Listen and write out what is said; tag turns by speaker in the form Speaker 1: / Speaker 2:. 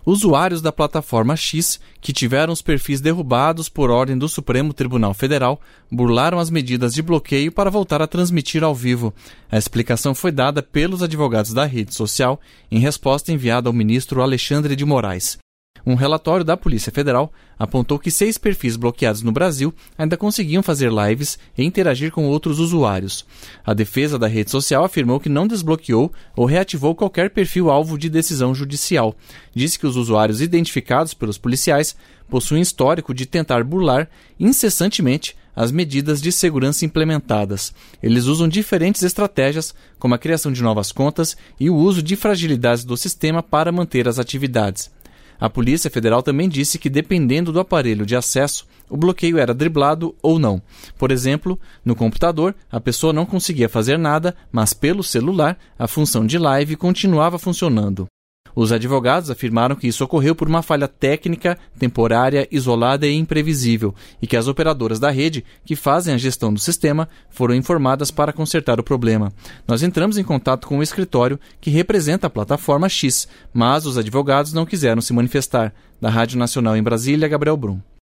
Speaker 1: Usuários da plataforma X, que tiveram os perfis derrubados por ordem do Supremo Tribunal Federal, burlaram as medidas de bloqueio para voltar a transmitir ao vivo. A explicação foi dada pelos advogados da rede social em resposta enviada ao ministro Alexandre de Moraes. Um relatório da Polícia Federal apontou que 6 perfis bloqueados no Brasil ainda conseguiam fazer lives e interagir com outros usuários. A defesa da rede social afirmou que não desbloqueou ou reativou qualquer perfil alvo de decisão judicial. Disse que os usuários identificados pelos policiais possuem histórico de tentar burlar incessantemente as medidas de segurança implementadas. Eles usam diferentes estratégias, como a criação de novas contas e o uso de fragilidades do sistema para manter as atividades. A Polícia Federal também disse que, dependendo do aparelho de acesso, o bloqueio era driblado ou não. Por exemplo, no computador, a pessoa não conseguia fazer nada, mas pelo celular, a função de live continuava funcionando. Os advogados afirmaram que isso ocorreu por uma falha técnica, temporária, isolada e imprevisível, e que as operadoras da rede, que fazem a gestão do sistema, foram informadas para consertar o problema. Nós entramos em contato com o escritório que representa a plataforma X, mas os advogados não quiseram se manifestar. Da Rádio Nacional em Brasília, Gabriel Brum.